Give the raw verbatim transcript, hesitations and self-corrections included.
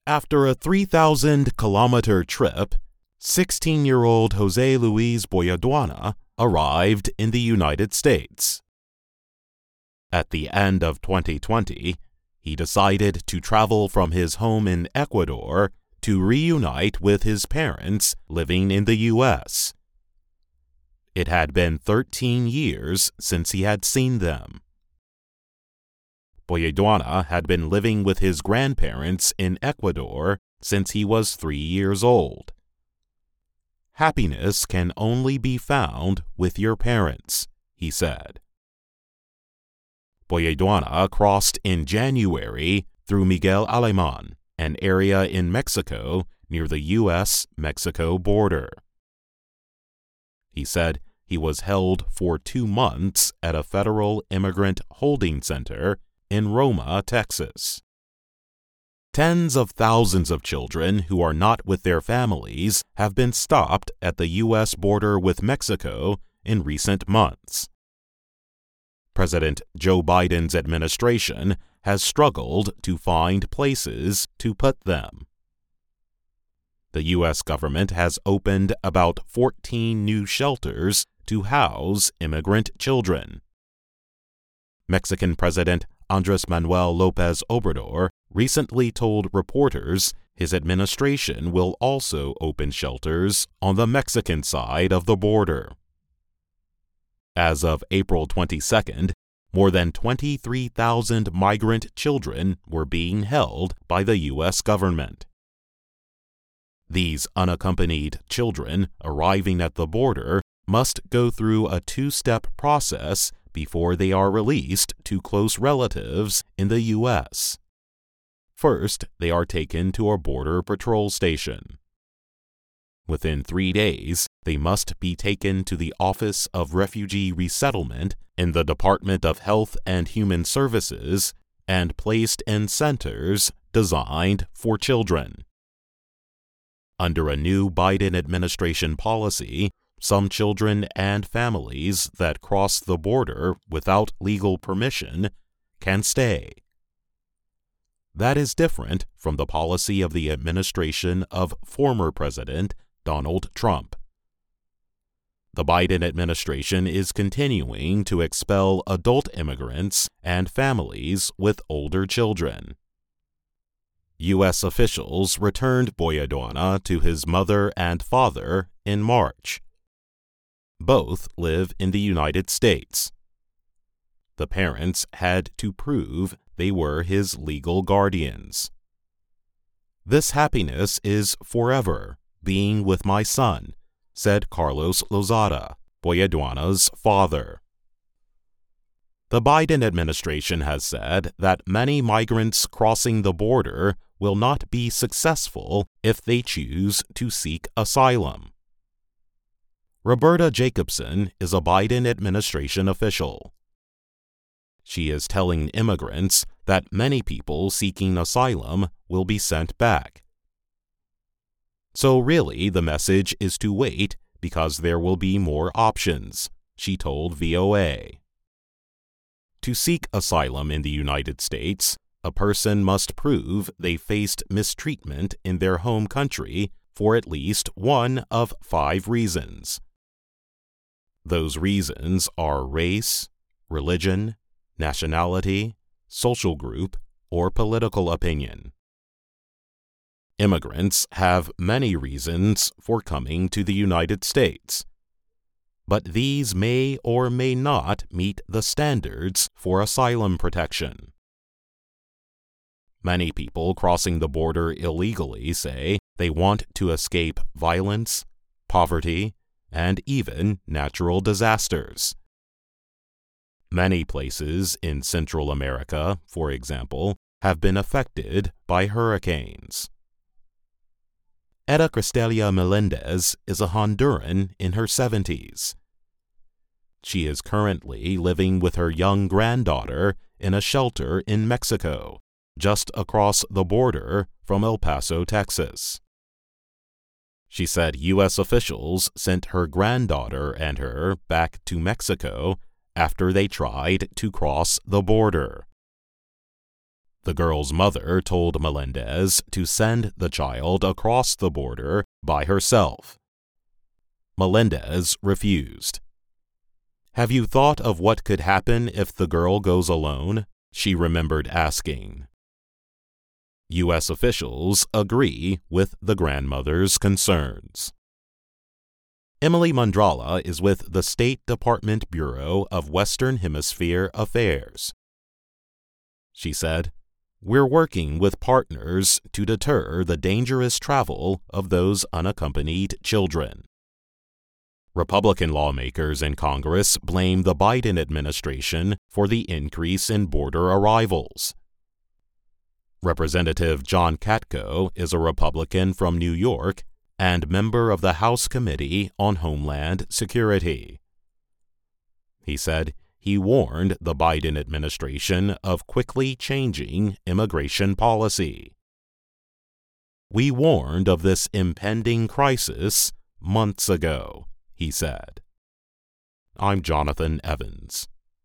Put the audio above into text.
After a three thousand kilometer trip, sixteen-year-old Jose Luis Boyaduana arrived in the United States. At the end of twenty twenty, he decided to travel from his home in Ecuador to reunite with his parents living in the U S. It had been thirteen years since he had seen them. Boyaduana had been living with his grandparents in Ecuador since he was three years old. Happiness can only be found with your parents, he said. Boyaduana crossed in January through Miguel Alemán, an area in Mexico near the U S Mexico border. He said he was held for two months at a federal immigrant holding center in Roma, Texas. Tens of thousands of children who are not with their families have been stopped at the U S border with Mexico in recent months. President Joe Biden's administration has struggled to find places to put them. The U S government has opened about fourteen new shelters to house immigrant children. Mexican President Andrés Manuel López Obrador recently told reporters his administration will also open shelters on the Mexican side of the border. As of April twenty-second, more than twenty-three thousand migrant children were being held by the U S government. These unaccompanied children arriving at the border must go through a two-step process before they are released to close relatives in the U S. First, they are taken to a border patrol station. Within three days, they must be taken to the Office of Refugee Resettlement in the Department of Health and Human Services and placed in centers designed for children. Under a new Biden administration policy, some children and families that cross the border without legal permission can stay. That is different from the policy of the administration of former President Donald Trump. The Biden administration is continuing to expel adult immigrants and families with older children. U S officials returned Boyaduana to his mother and father in March. Both live in the United States. The parents had to prove they were his legal guardians. This happiness is forever, being with my son, said Carlos Lozada, Boyaduana's father. The Biden administration has said that many migrants crossing the border will not be successful if they choose to seek asylum. Roberta Jacobson is a Biden administration official. She is telling immigrants that many people seeking asylum will be sent back. So really, the message is to wait because there will be more options, she told V O A. To seek asylum in the United States, a person must prove they faced mistreatment in their home country for at least one of five reasons. Those reasons are race, religion, nationality, social group, or political opinion. Immigrants have many reasons for coming to the United States, but these may or may not meet the standards for asylum protection. Many people crossing the border illegally say they want to escape violence, poverty, and even natural disasters. Many places in Central America, for example, have been affected by hurricanes. Eda Cristelia Melendez is a Honduran in her seventies. She is currently living with her young granddaughter in a shelter in Mexico, just across the border from El Paso, Texas. She said U S officials sent her granddaughter and her back to Mexico after they tried to cross the border. The girl's mother told Melendez to send the child across the border by herself. Melendez refused. "Have you thought of what could happen if the girl goes alone?" she remembered asking. U S officials agree with the grandmother's concerns. Emily Mondrala is with the State Department Bureau of Western Hemisphere Affairs. She said, "We're working with partners to deter the dangerous travel of those unaccompanied children." Republican lawmakers in Congress blame the Biden administration for the increase in border arrivals. Representative John Katko is a Republican from New York and member of the House Committee on Homeland Security. He said he warned the Biden administration of quickly changing immigration policy. "We warned of this impending crisis months ago," he said. I'm Jonathan Evans.